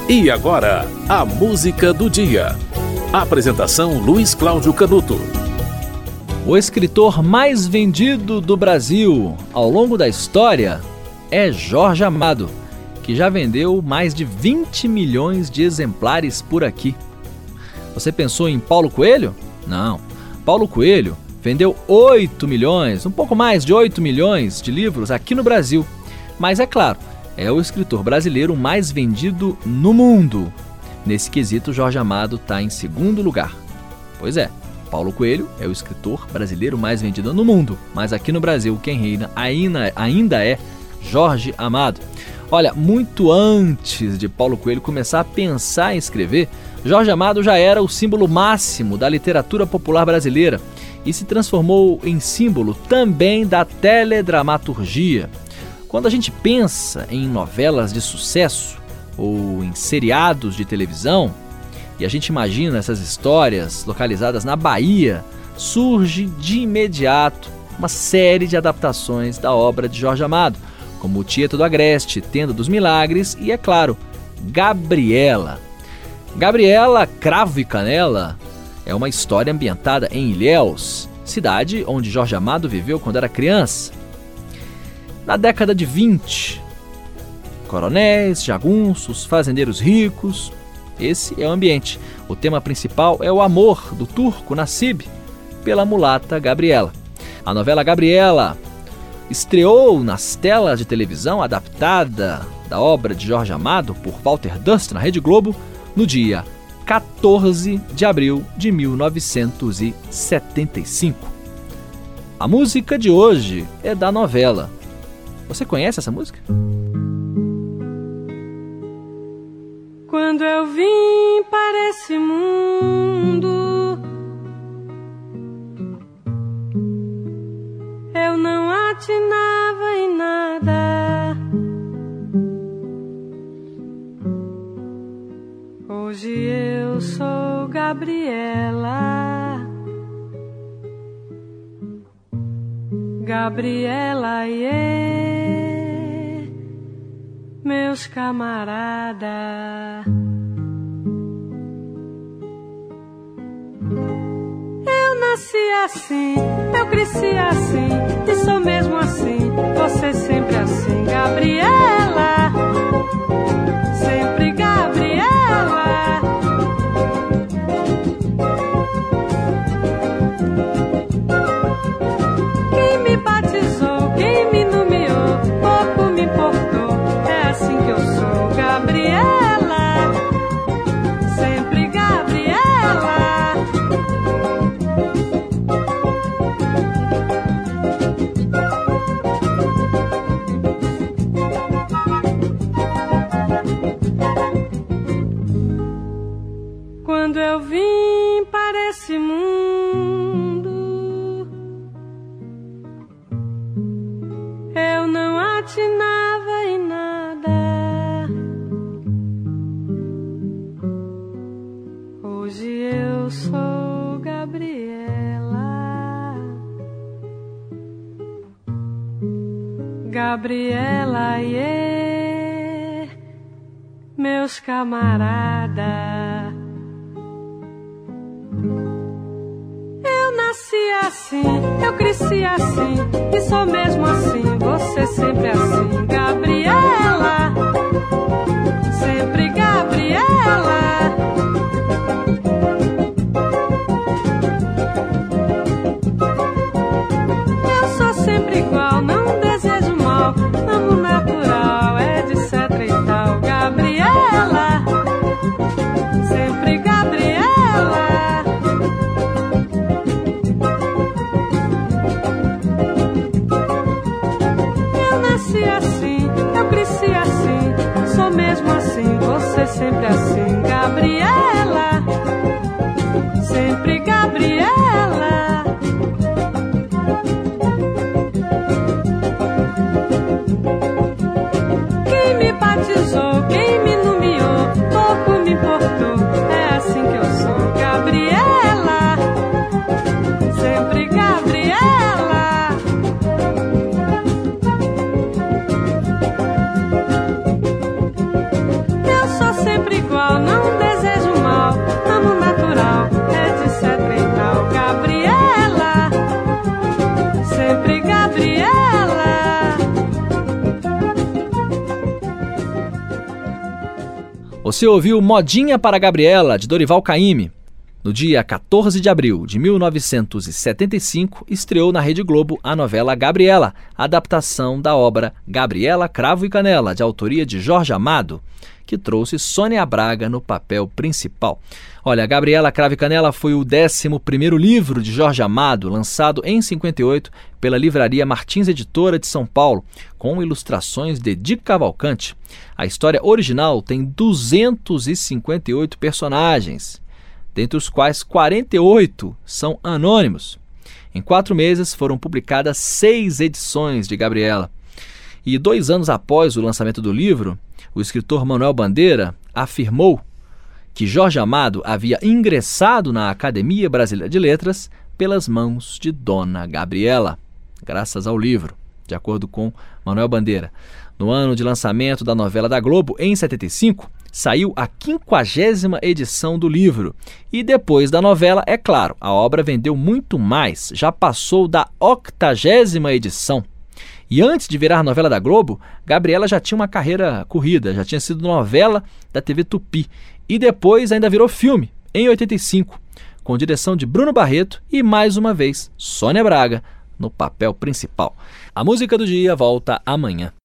E agora, a música do dia. Apresentação Luiz Cláudio Canuto. O escritor mais vendido do Brasil ao longo da história é Jorge Amado, que já vendeu mais de 20 milhões de exemplares por aqui. Você pensou em Paulo Coelho? Não. Paulo Coelho vendeu 8 milhões, um pouco mais de 8 milhões de livros aqui no Brasil. Mas é claro, é o escritor brasileiro mais vendido no mundo. Nesse quesito, Jorge Amado está em segundo lugar. Pois é, Paulo Coelho é o escritor brasileiro mais vendido no mundo, mas aqui no Brasil quem reina ainda é Jorge Amado. Olha, muito antes de Paulo Coelho começar a pensar em escrever, Jorge Amado já era o símbolo máximo da literatura popular brasileira e se transformou em símbolo também da teledramaturgia. Quando a gente pensa em novelas de sucesso ou em seriados de televisão e a gente imagina essas histórias localizadas na Bahia, surge de imediato uma série de adaptações da obra de Jorge Amado, como o Tieto do Agreste, Tenda dos Milagres e, é claro, Gabriela. Gabriela, Cravo e Canela é uma história ambientada em Ilhéus, cidade onde Jorge Amado viveu quando era criança. Na década de 20, coronéis, jagunços, fazendeiros ricos, esse é o ambiente. O tema principal é o amor do turco Nassib pela mulata Gabriela. A novela Gabriela estreou nas telas de televisão adaptada da obra de Jorge Amado por Walter Durst na Rede Globo no dia 14 de abril de 1975. A música de hoje é da novela. Você conhece essa música? Quando eu vim para esse mundo, eu não atinava em nada. Hoje eu sou Gabriela, Gabriela, meus camaradas. Eu nasci assim, eu cresci assim, e sou mesmo assim, você sempre assim, Gabriela, sempre Gabriela. Quem me batizou, quem me nomeou, pouco me importou, é assim que eu sou, Gabriela, sempre Gabriela. Quando eu vim para esse mundo, eu não atinava em nada. Hoje eu sou Gabriela, Gabriela, meus camaradas. Eu nasci assim, eu cresci assim, e sou mesmo assim, você sempre assim, Gabriela, sempre Gabriela. Eu sou sempre igual, não desejo mal, amo natural, etc e tal, Gabriela, sempre Gabriela. Assim, eu cresci assim, sou mesmo assim, você sempre assim, Gabriela, sempre Gabriela. Quem me batizou, quem me nomeou, pouco me importou, é assim que eu sou, Gabriela, sempre Gabriela. Eu sou sempre Você ouviu Modinha para Gabriela, de Dorival Caymmi. No dia 14 de abril de 1975, estreou na Rede Globo a novela Gabriela, adaptação da obra Gabriela, Cravo e Canela, de autoria de Jorge Amado, que trouxe Sônia Braga no papel principal. Olha, Gabriela, Cravo e Canela foi o 11º livro de Jorge Amado, lançado em 58 pela Livraria Martins Editora de São Paulo, com ilustrações de Dick Cavalcante. A história original tem 258 personagens, dentre os quais 48 são anônimos. Em 4 meses foram publicadas 6 edições de Gabriela. E 2 anos após o lançamento do livro, o escritor Manuel Bandeira afirmou que Jorge Amado havia ingressado na Academia Brasileira de Letras pelas mãos de Dona Gabriela, graças ao livro, de acordo com Manuel Bandeira. No ano de lançamento da novela da Globo, em 75, saiu a 50ª edição do livro. E depois da novela, é claro, a obra vendeu muito mais, já passou da 80ª edição. E antes de virar novela da Globo, Gabriela já tinha uma carreira corrida, já tinha sido novela da TV Tupi. E depois ainda virou filme, em 85, com direção de Bruno Barreto e, mais uma vez, Sônia Braga no papel principal. A música do dia volta amanhã.